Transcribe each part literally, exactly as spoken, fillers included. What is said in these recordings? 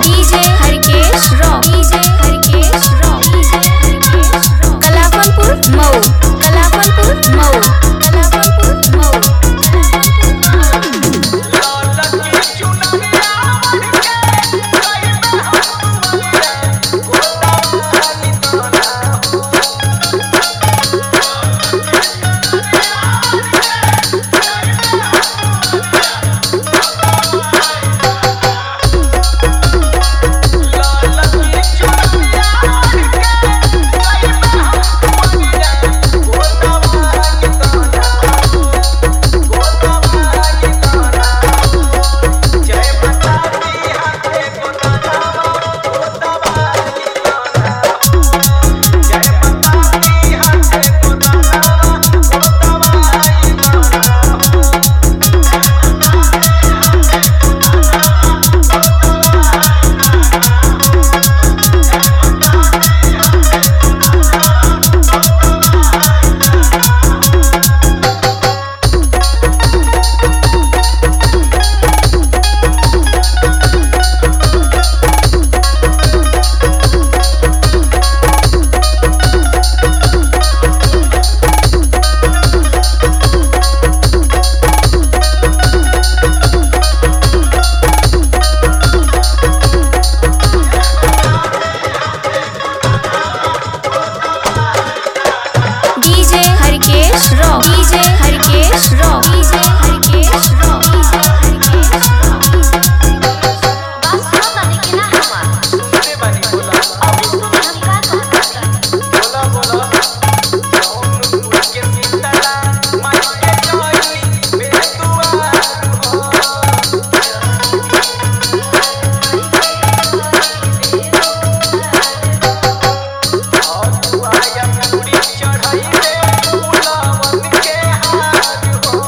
DJ Harkesh rock DJ Harkesh rock DJ Harkesh rock Kalawalpur Mau Kalawalpur Mau Kalawalpur Mau DJ Harkesh rock DJ Harkesh rock DJ Harkesh rock बात सुनो तने के ना हमार सुनते बानी बोला अभी सुन हम का कहता बोला बोला कौन के सितारा माई के जोड़ी बेतुआ हो और तू आया पूरी चढ़ाई रे बुलावन के हाथ हो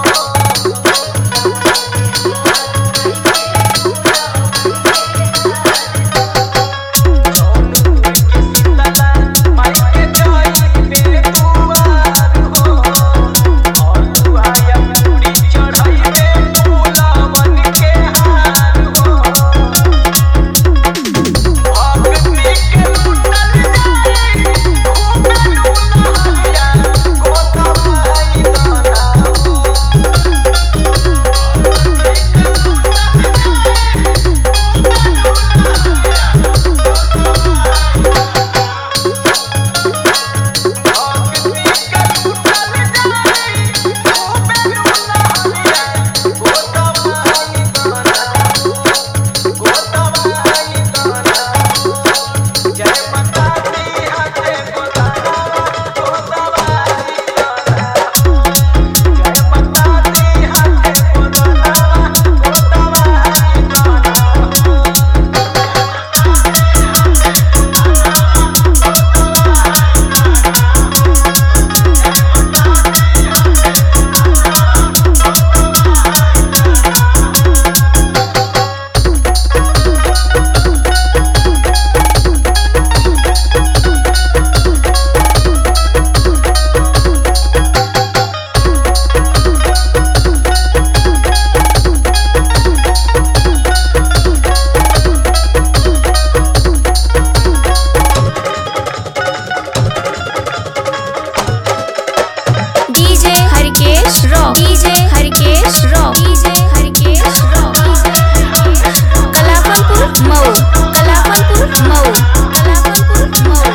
DJ Harkesh rock DJ Harkesh rock DJ Harkesh rock Kalawalpur Mau Kalawalpur Mau Kalawalpur Mau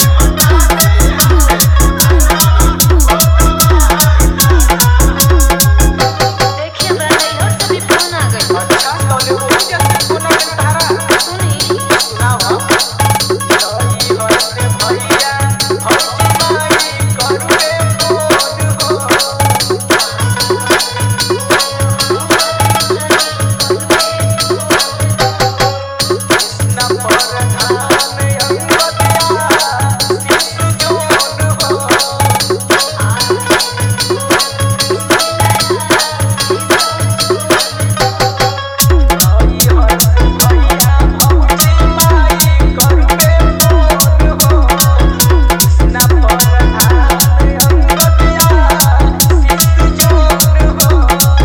देखिए ब्रदर और सभी फोन आ गए अच्छा तोले वो जल्दी फोन आ गए तारा सुनी सुनाओ जई होते भैया हम चिनाई करू रे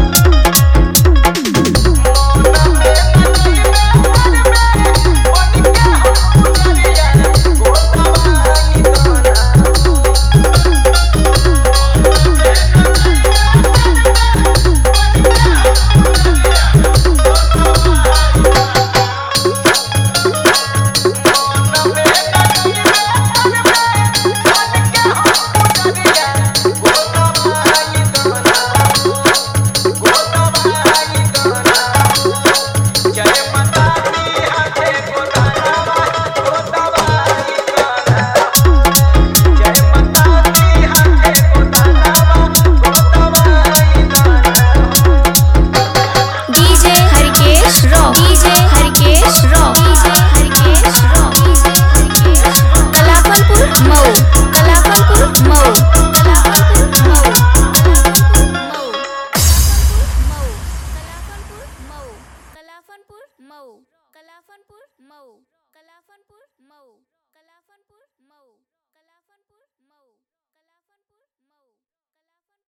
What जय माता दी हाथे गोदानवा गोदवाई करा जय माता दी हाथे गोदानवा गोदवाई करा डीजे हरकेश रॉक डीजे